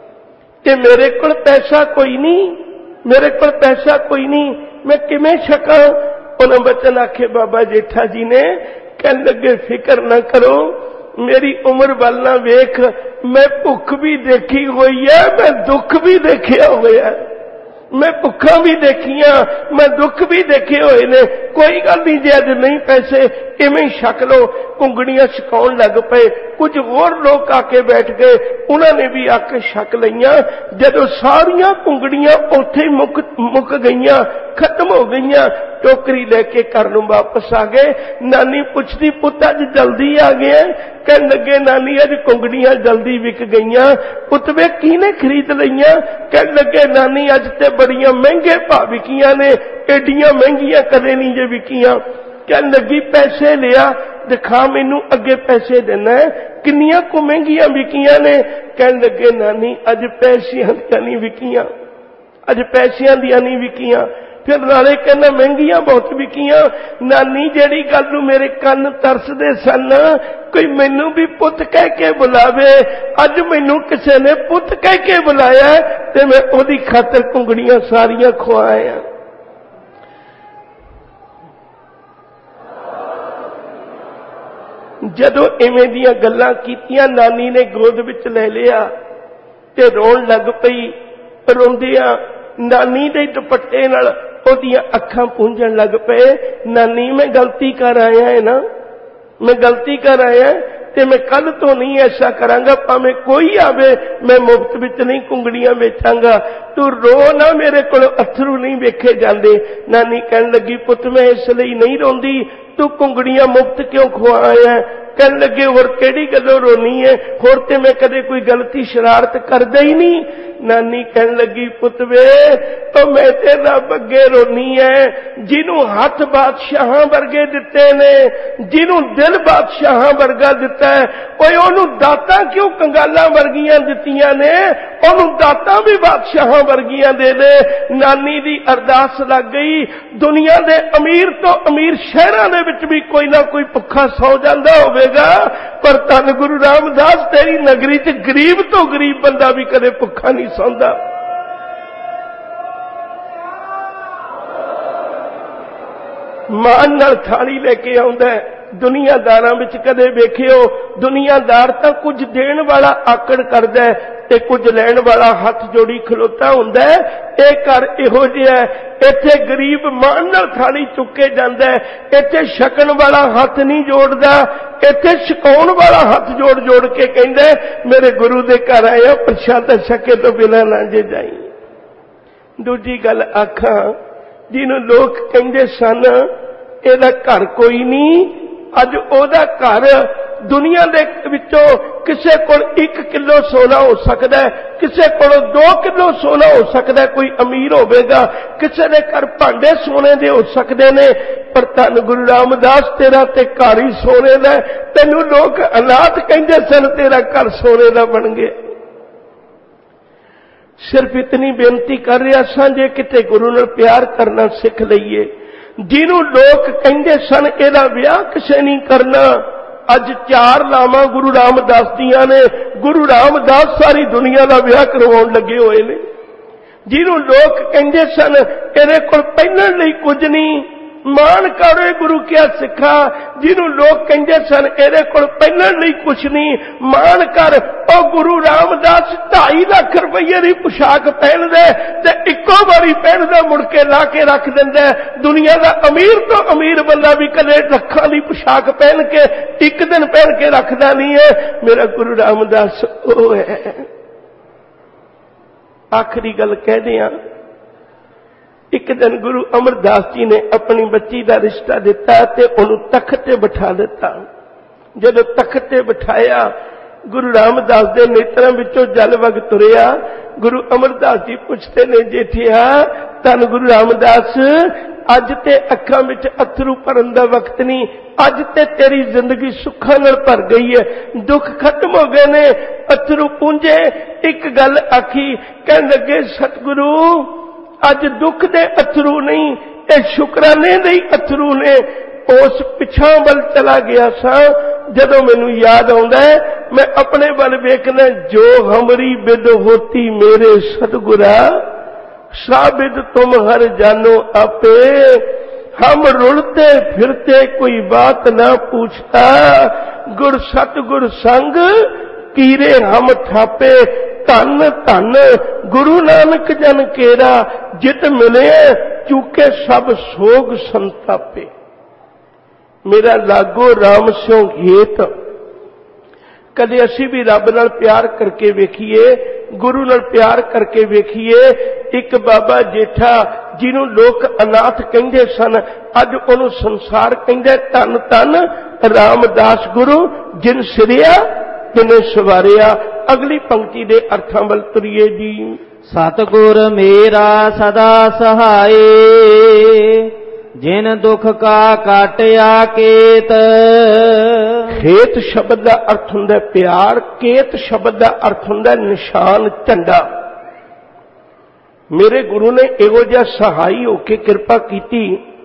ते मेरे कोल पैसा कोई नहीं, मेरे कोल पैसा कोई नहीं, मैं किवें छकां? उन्हें बचन आखे बाबा जेठा जी ने। कहने लगे फिक्र ना करो, मेरी उम्र वाल ना वेख, मैं भुख भी देखी हुई है, मैं दुख भी देखिया हुआ है, मैं भुखा भी देखिया, मैं दुख भी देखे हुए ने। कोई गल नहीं, जे अज नहीं पैसे इवें छक लो। घुंगड़ियां छकाउण लग पे। कुछ होर लोग आके बैठ गए, उन्होंने भी आके छक लईयां। जदों सारियां घुंगड़ियां उत्थे मुक मुक गईयां, खत्म हो गईयां, टोकरी लेके घर नूं वापस आ गए। नानी पुछदी पुत अज जल्दी आ गया? कहने लगे नानी अज घुंगड़ियां जल्दी विक गईयां। पुत वे किने खरीद लईयां? कहने लगे नानी अज ते बड़ियां महंगे भाव विकियां ने, एडियां महंगियां कदे नहीं जे विकियां। कहने लगी पैसे लिया दिखा मैनू, अगे पैसे देना है, किन्नियां को महंगियां विकियां ने? कहने लगे नानी अज पैसियां दियां नहीं विकियां, अज पैसियां दियां नहीं विकियां। फिर नाले कहना महंगियां बहुत विकियां। नानी जेड़ी गल नूं मेरे कन तरसदे सन, कोई मैनू भी पुत कह के बुलावे। अज मैनू किसी ने पुत कह के बुलाया ते मैं ओदी खातर घुंगड़ियां सारियां खुआया। जदों इवें दियां गल्लां कीतियां, नानी ने गोद विच ले लिया ते रोण लग पई। रोंदियां नानी दे दुपट्टे नाल ओदियां अखां पूंजण लग पे। नानी मैं गलती कर आया है ना, मैं गलती कर आया ते मैं कल तो नहीं ऐसा करांगा, भावें कोई आवे मैं मुफ्त विच नहीं घुंगड़ियां बेचांगा। तू रो ना, मेरे कोल अथरू नहीं वेखे जांदे। नानी कहन लगी पुत मैं इसलिए नहीं रोंदी, तू घुंगड़ियां मुफ्त क्यों खुआया? कहन लगे होर केड़ी गल्लों रोनी है, होर ते मैं कदे कोई गलती शरारत करदा ही नहीं। नानी कहन लगी पुत वे तो मैं ते रब अगे रोनी है, जिन्हों हाथ बादशाहां वर्गे दिते ने, जिन्हों दिल बादशाहां वर्गा दिता है, ओए ओनू दातां क्यों कंगालां वर्गियां दित्तियां ने? ओनू दातां भी बादशाहां वर्गियां दे दे। नानी दी अरदास लग गई। दुनिया दे अमीर तो अमीर शहरां दे विच भी कोई ना कोई भुखा सौ जांदा होवेगा, पर धन गुरु रामदास तेरी नगरी च गरीब तो गरीब बंदा भी कदे भुखा नहीं सौंदा। मान नाल थाली लेके आउंदा है। दुनियादारां विच कदे वेखियो, दुनियादार तां कुछ देण वाला आकड़ करदा है ते कुछ लैण वाला हाथ जोड़ी खलोता हुंदा है। इह घर इहो जिहा है, इत्थे गरीब मान नाल थाली चुके जांदा है, इत्थे छकण वाला हाथ नहीं जोड़दा, इत्थे छकाउण वाला हाथ जोड़ जोड़ के कहंदा है मेरे गुरु दे घर आया, प्रशादा छके तो बिना ना जे जाई। दूजी गल आखां, जिन्हों लोग कहंदे सन इहदा घर कोई नहीं, अज ओहदा घर दुनिया दे विचों किसे कोल एक किलो सोना हो सकता है, किसे कोल दो किलो सोना हो सकता है, कोई अमीर होवेगा, किसे दे घर भांडे सोने दे हो सकते ने, पर धन गुरु रामदास तेरा ते घर ही सोने दा। तैनूं लोग अनाथ कहंदे सन, तेरा घर सोने दा बन गया। सिर्फ इतनी बेनती कर रहा सा, जे किते गुरु नाल प्यार करना सिख लईए। जिन्हों लोग कहंदे सन इहदा विआह किसे नहीं करना, अज चार लावां गुरु रामदास दियां ने। गुरु रामदास सारी दुनिया का विआह करवाउण लगे हुए ने। जिन्हों लोग कहंदे सन इहदे कोल पहनण लई कुछ नहीं, मान करो गुरु क्या सिखा। जिन्हों लोग कहंदे सन इहदे कोल पहनण लई कुछ नहीं, मान कर ओ गुरु रामदास ढाई लाख रुपये की पोशाक पहनदा ते इक्को बारी पहनदा मुड़ के ला के रख दिंदा। दुनिया का अमीर तो अमीर बंदा भी कदे लखां की पोशाक पहन के एक दिन पहन के रखदा नहीं है। मेरा गुरु रामदास ओ है, आखिरी गल कह दिया। एक दिन गुरु अमरदास जी ने अपनी बच्ची का रिश्ता दिता ते उन्होंने तख्त ते बिठा दिता। जदों तख्त ते बिठाया गुरु रामदास के नेत्रों विचों जल वग तुरिया। गुरु अमरदास जी पूछते ने, जेठिया धन गुरु रामदास, अज ते अखां विच अथरू भरन दा वक्त नहीं, अज ते तेरी जिंदगी सुखां नाल भर गई है, दुख खत्म हो गए ने, अथरू पूंजे। एक गल आखी, कहन लगे सतगुरु अज दुख दे अथरू नहीं, ये शुकराने दे अथरू ने। उस पिछा वल चला गया सा, जदों मैनू याद आउंदा है मैं अपने वल वेखना, जो हमरी बिद होती मेरे सतगुरा, साबिद तुम हर जानो आपे, हम रुलते फिरते कोई बात ना पूछता, गुर सतगुर संग कीरे हम थापे, धन धन गुरु नानक जन केरा, जित मिले चूके सब सोग संतापे। मेरा लागो राम स्यों घेत। कदे असी भी रब नाल प्यार करके वेखिए, गुरु नाल प्यार करके वेखिए। एक बाबा जेठा जिन्हों लोग अनाथ कहंदे सन, अज उन्होंने संसार कहंदा धन धन रामदास गुरु, जिन सिरिया तिने सवारिया। अगली पंक्ति दे अर्थां वल तुरीए जी। सतगुर मेरा सदा सहाय, जिन दुख का काटिया केत। खेत शब्द का अर्थ हुंदा प्यार, केत शब्द का अर्थ हुंदा निशान, झंडा। मेरे गुरु ने इहो जिहा सहाई होके कृपा की।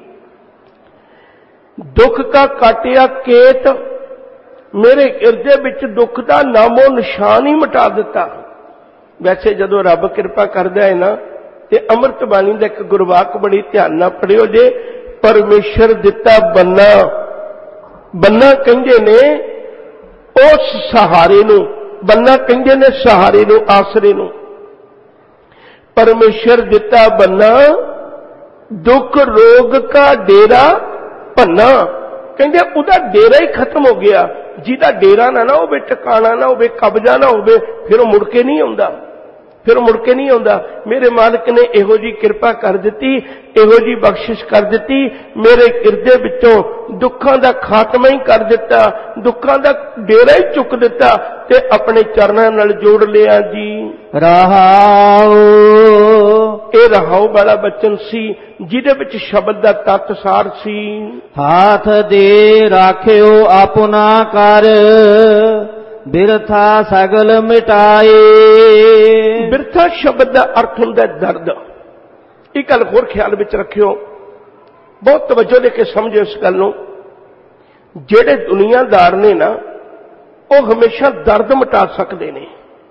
दुख का काटिया केत, मेरे हिरदे विच दुख का नामो निशान ही मिटा दिता। वैसे जदों रब कृपा करदा है ना, ते अमृत बाणी दा एक गुरवाक बड़ी ध्यान नाल पढ़ियो जे। परमेश्वर दिता बन्ना, बन्ना कहंदे ने उस सहारे नूं, बन्ना कहंदे ने सहारे नूं, आसरे नूं। परमेश्वर दिता बन्ना, दुख रोग का डेरा भन्ना। कहंदे उहदा डेरा ही खत्म हो गया। जिहदा डेरा ना ना होवे, ठिकाना ना होवे, कब्जा ना होवे, फिर मुड़ के नहीं आउंदा, फिर मुड़ के नहीं आउंदा। मेरे मालिक ने इहो जी कृपा कर दिती, इहो जी बख्शिश कर दिती। मेरे हिरदे विचों दुखां दा खात्मा ही कर दिता, दुखां दा डेरा ही चुक दिता ते अपने चरणां नाल जोड़ लिया जी। रहाओ, ये रहाओ वाला वचन सी जिहदे विच शब्द दा तत्त सार सी। हाथ दे राखियो अपना कर, बिरथा सगल मिटाए। बिरथा शब्द का अर्थ हुंदा दर्द। एक गल होर ख्याल विच रखियो, बहुत तवज्जो दे के समझो इस गल नूं। जिहड़े दुनियादार ने ना, वो हमेशा दर्द मिटा सकते हैं।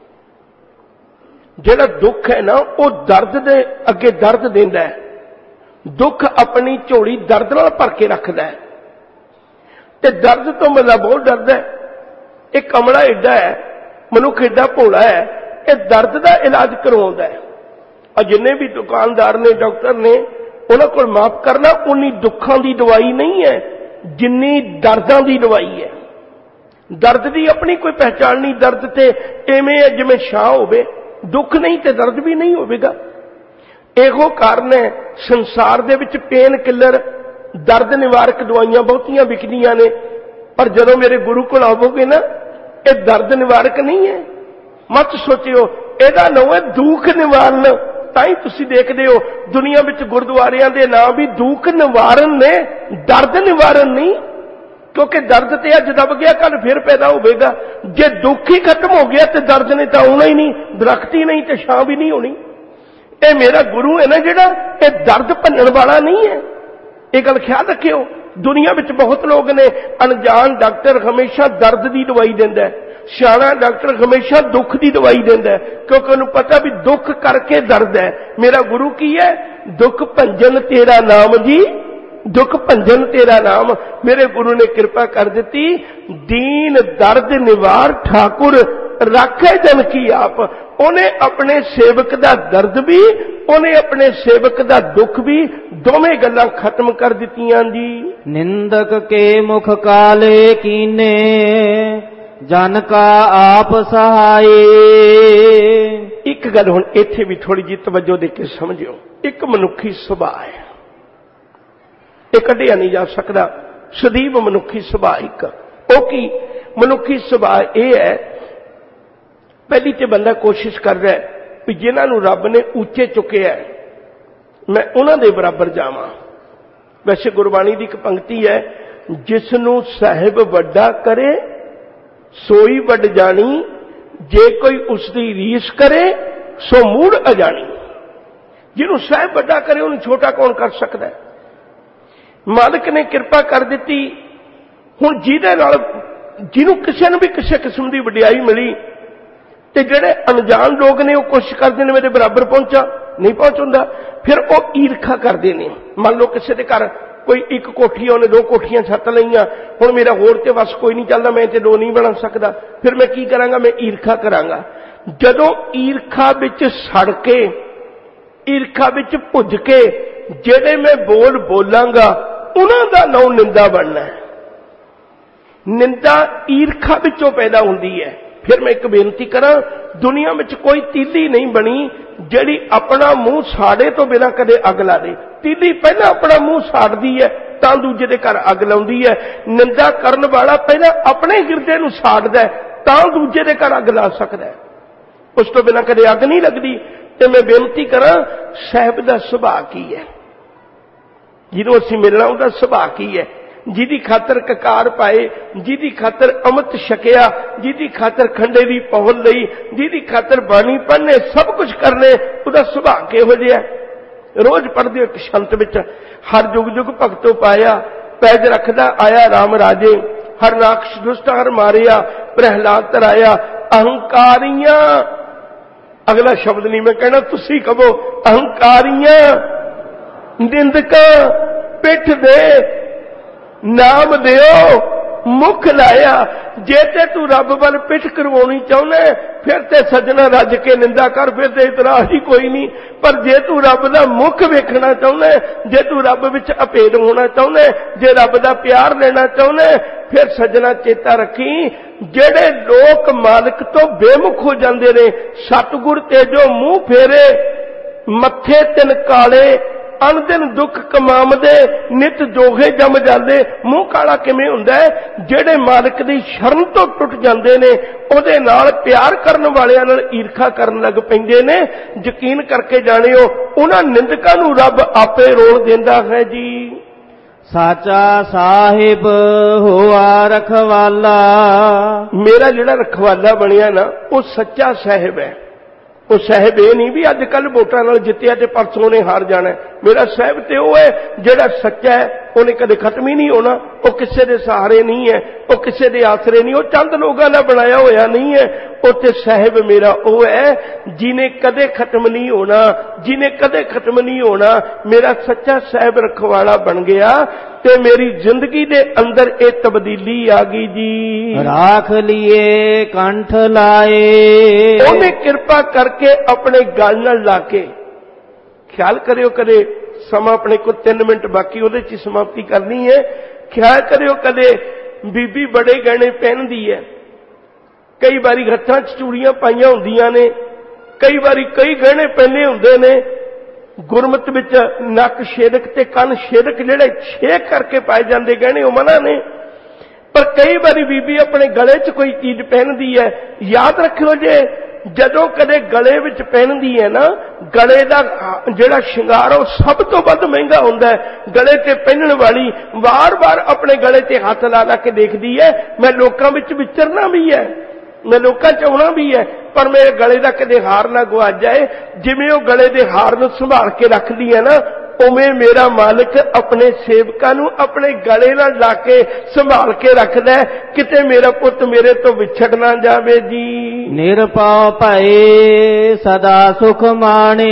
जिहड़ा दुख है ना, वो दर्द दे अगे दर्द देंदा है। दुख अपनी झोली दर्द नाल भर के रखदा है, ते दर्द तो मतलब बहुत डरदा है। एक कमला एडा है, मनुख एडा भोला है, ये दर्द का इलाज करवाउंदा है। और जिन्ने भी दुकानदार ने, डॉक्टर ने, उन्हां कोल माफ करना उन्नी दुखां दी दवाई नहीं है जिन्नी दर्दां दी दवाई है। दर्द की अपनी कोई पहचान नहीं। दर्द ते इवें है जिवें छां होवे, दुख नहीं ते दर्द भी नहीं होवेगा। इहो कारण है संसार दे विच पेन किलर, दर्द निवारक दवाइयां बहुतियां विकदियां ने, पर जदों मेरे गुरु कोल आवोगे ना, ये दर्द निवारक नहीं है। मत सोचियो इहदा नाम है दुख निवारण। ताई तुसीं देखदे हो दुनिया विच गुरुद्वारियां दे नाम भी दुख निवारण ने, दर्द निवारण नहीं। क्योंकि दर्द ते अज दब गया, कल फिर पैदा होगा। जे दुख ही खत्म हो गया तो दर्द ने तो आना ही नहीं, दरख्त ही नहीं तो छां भी नहीं होनी। ये मेरा गुरु है ना जिहड़ा, ये दर्द भनण वाला नहीं है। ये गल ख्याल रखियो। दुनिया विच बहुत लोग ने, अनजान डॉक्टर हमेशा दर्द की दवाई देंदा है, सियाणा डॉक्टर हमेशा दुख की दवाई देंदा है, क्योंकि उन्हें पता भी दुख करके दर्द है। मेरा गुरु की है, दुख भंजन तेरा नाम जी, दुख भंजन तेरा नाम। मेरे गुरु ने कृपा कर दी, दीन दर्द निवार ठाकुर राखे जन की आप। उन्हें अपने सेवक का दर्द भी, उन्हें अपने सेवक का दुख भी, दोवें गल्लां खत्म कर दित्तियां जी। निंदक के मुख काले कीने, जन का आप सहाय। एक गल हुण इत्थे भी थोड़ी जी तवज्जो दे के समझियो। एक मनुखी सुभाअ है, ये कढ़िया नहीं जा सकता। सदैव मनुखी सुभाअ एक ओ की मनुखी सुभाअ यह है, पहली तो बंदा कोशिश कर रहा है भी जिन्होंने रब ने ऊंचे चुकया है मैं उन्हां दे बराबर जावां। वैसे गुरबाणी की एक पंक्ति है, जिसनू साहिब वड्डा करे सोई वड जानी, जे कोई उसकी रीस करे सो मूड़ अजानी। जिन्हों साहिब वड्डा करे उन्हें छोटा कौन कर सकता है। मालिक ने कृपा कर दी, हुण जिहदे नाल जिन्हों किसी ने भी किसी किस्म की वडियाई मिली ते जिहड़े अनजान लोग ने वो कोशिश करते हैं मेरे बराबर पहुंचा, नहीं पहुंचाता, फिर वो ईर्खा करते हैं। मान लो किसी के घर कोई एक कोठी उन्हें दो कोठियां छत लईआं, हुण मेरा होर ते बस कोई नहीं चलता, मैं ते दो नहीं बना सकता, फिर मैं की करांगा, मैं ईर्खा करांगा। जदों ईर्खा विच सड़ के ईर्खा विच भुज के जिहड़े मैं बोल बोलांगा उन्हां दा नाम निंदा बनना है। निंदा ईर्खा विचों पैदा हुंदी है। फिर मैं एक बेनती करा, दुनिया में कोई तीली नहीं बनी जिहड़ी अपना मुंह साड़े तो बिना कदे अग ला दे। तीली पहला अपना मुंह साड़दी है तां दूजे दे घर अग लाउंदी है। निंदा करन वाला पहला अपने हिरदे नूं साड़दा है तां दूजे दे घर अग ला सकदा है, उस तो बिना कदे अग नहीं लगदी। ते मैं बेनती करा, साहिब दा सुभाअ की है, जिन्हों असीं मिलना उहदा सुभाअ की है। जिहदी खातर ककार पाए, जिहदी खातर अमृत छकिया, जिहदी खातर खंडे दी पौल लई, जिहदी खातर बाणी पढ़ने, सब कुछ करने, उहदा सुभाअ किहो जिहा है। रोज पढ़दे हो एक संत विच, हर जुग जुग भगतों पाया, पैज रखदा आया राम राजे, हर राक्षस दुष्ट हर मारिया, प्रहलाद तराया, अहंकारियां। अगला शब्द नहीं मैं कहना, तुसी कहो, अहंकारियां निंदका पिठ दे नाम दियो मुख लाया। जे ते तू रब वाल पिठ करवानी चाहना फिर ते सजना रज के निंदा कर, फिर ते इतराज ही कोई नहीं। पर जे तू रब दा मुख वेखना चाहना, जे तू रब विच अभेद होना चाहना, जे रब दा प्यार लेना चाहना, फिर सजना चेता रखी, जेड़े लोक मालिक तो बेमुख हो जाते ने, सतगुर ते जो मुंह फेरे मथे तिन काले, अन दिन दुख कमामदे नित जोगे जम जाते। मुंह काला किवें हुंदा है? जेड़े मालिक दी शरण तो टुट जाते ने, उहदे नाल प्यार करन वालियां नाल ईर्खा करन लग पैंदे ने। यकीन करके जाणियो, उन्हां निंदकां नूं रब आपे रोल देंदा है जी। साचा साहिब होआ रखवाला, मेरा जिहड़ा रखवाला बनिया ना, वो सच्चा साहिब है। वो साहिब ये नहीं भी अजकल वोटां नाल जित्तिया ते परसों ने हार जाना है। मेरा साहिब ते वो है जिहड़ा सच्चा है, उन्हें कदे खत्म ही नहीं होना। वो किसी दे सहारे नहीं है, वो किसी दे आसरे नहीं, वो चंद लोगों का बनाया होया नहीं है। उत्ते साहिब मेरा वो है जिन्हें कदे खत्म नहीं होना, जिन्हें कदे खत्म नहीं होना। मेरा सच्चा साहिब रखवाला बन गया ते मेरी जिंदगी दे अंदर ये तब्दीली आ गई जी। राख लिए कंठ लाए, उन्हें कृपा करके अपने गल नाल ला के। ख्याल करियो, कदे समा अपने को तीन मिनट बाकी उहदे च समाप्ति करनी है। ख्याल करियो, कदे बीबी बड़े गहने पहनदी है, कई बारी हत्थां च चूड़ियां पाईयां हुंदियां ने, कई बारी कई गहने पहने हुंदे ने। गुरमत विच नक छेदक ते कन छेदक जिहड़े छे करके पाए जांदे गहने वो मना ने। पर कई बारी बीबी अपने गले च कोई चीज पहनदी है। याद रखियो, जे जदों कदे गले विच पहनदी है ना, गले दा जिहड़ा शिंगार वो सब तो वध महंगा हुंदा है। गले ते पहनण वाली बार बार अपने गले ते हाथ ला ला के देखदी है, मैं लोकां विच विचरना भी है, मैं लोकां च आउणा भी है, पर मेरे गले दा कदे हार ना गुआच जाए। जिवें वो गले दे हार नूं संभाल के रखदी है ना, उमें मेरा मालिक अपने सेवकां नूं अपने गले नाल ला के संभाल के रखदा है, किते मेरा पुत मेरे तो विछड़ ना जावे जी। निरपौ भये सदा सुख माणे,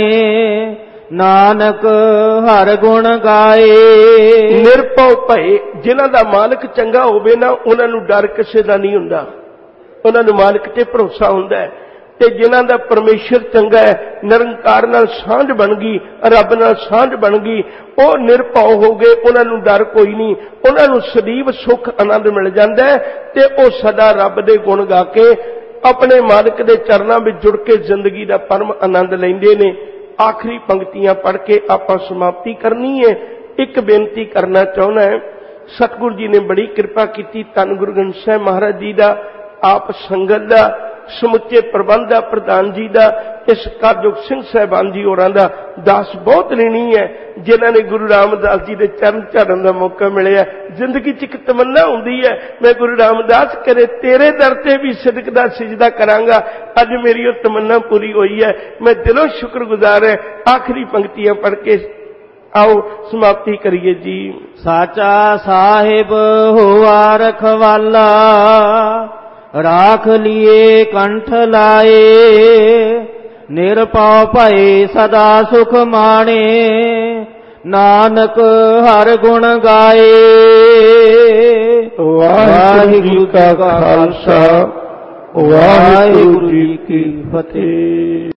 नानक हर गुण गाए। निरपौ भये, जिन्हां दा मालिक चंगा होवे ना, उन्हां नूं डर किसे दा नहीं हुंदा, उन्हां नूं मालिक ते भरोसा हुंदा है। ते जिन्हां दा परमेश्वर चंगा है, निरंकार नाल सांझ बन गई, रब नाल सांझ बन गई, वो निरभौ हो गए, उन्हां नूं डर कोई नहीं, उन्हां नूं सदैव सुख आनंद मिल जांदा है। ते वो सदा रब दे गुण गा के ਆਪਣੇ ਮਾਲਕ ਦੇ ਚਰਨਾਂ ਵਿੱਚ ਜੁੜ ਕੇ ਜ਼ਿੰਦਗੀ ਦਾ ਪਰਮ ਆਨੰਦ ਲੈਂਦੇ ਨੇ। ਆਖਰੀ ਪੰਕਤੀਆਂ ਪੜ੍ਹ ਕੇ ਆਪਾਂ ਸਮਾਪਤੀ ਕਰਨੀ ਹੈ। ਇੱਕ ਬੇਨਤੀ ਕਰਨਾ ਚਾਹੁੰਦਾ ਹੈ, ਸਤਿਗੁਰੂ ਜੀ ਨੇ ਬੜੀ ਕਿਰਪਾ ਕੀਤੀ, ਧੰਨ ਗੁਰੂ ਗ੍ਰੰਥ ਸਾਹਿਬ ਮਹਾਰਾਜ ਜੀ ਦਾ, ਆਪ ਸੰਗਤ ਦਾ, ਸਮੁੱਚੇ ਪ੍ਰਬੰਧ ਦਾ, ਪ੍ਰਧਾਨ ਜੀ ਦਾ, ਇਸ ਕਾਰਜੋਗ ਸਿੰਘ ਸਾਹਿਬਾਨ ਜੀ ਹੋਰਾਂ ਦਾ ਦਾਸ ਬਹੁਤ ਲੈਣੀ ਹੈ, ਜਿਨ੍ਹਾਂ ਨੇ ਗੁਰੂ ਰਾਮਦਾਸ ਜੀ ਦੇ ਚਰਨ ਝਾੜਨ ਦਾ ਮੌਕਾ ਮਿਲਿਆ। ਜ਼ਿੰਦਗੀ 'ਚ ਇੱਕ ਤਮੰਨਾ ਹੁੰਦੀ ਹੈ, ਮੈਂ ਗੁਰੂ ਰਾਮਦਾਸ ਕਰੇ ਤੇਰੇ ਦਰ ਤੇ ਵੀ ਸਿਦਕ ਦਾ ਸਿਜਦਾ ਕਰਾਂਗਾ। ਅੱਜ ਮੇਰੀ ਉਹ ਤਮੰਨਾ ਪੂਰੀ ਹੋਈ ਹੈ, ਮੈਂ ਦਿਲੋਂ ਸ਼ੁਕਰਗੁਜ਼ਾਰ ਹੈ। ਆਖਰੀ ਪੰਕਤੀਆਂ ਪੜ੍ਹ ਕੇ आओ समाप्ति करिए जी। साचा साहिब हुआ रखवाला, राख लिए कंठ लाए, निरपौ भय सदा सुख माणे, नानक हर गुण गाए। वाहिगुरु का खालसा, वाहिगुरु जी की फतेह।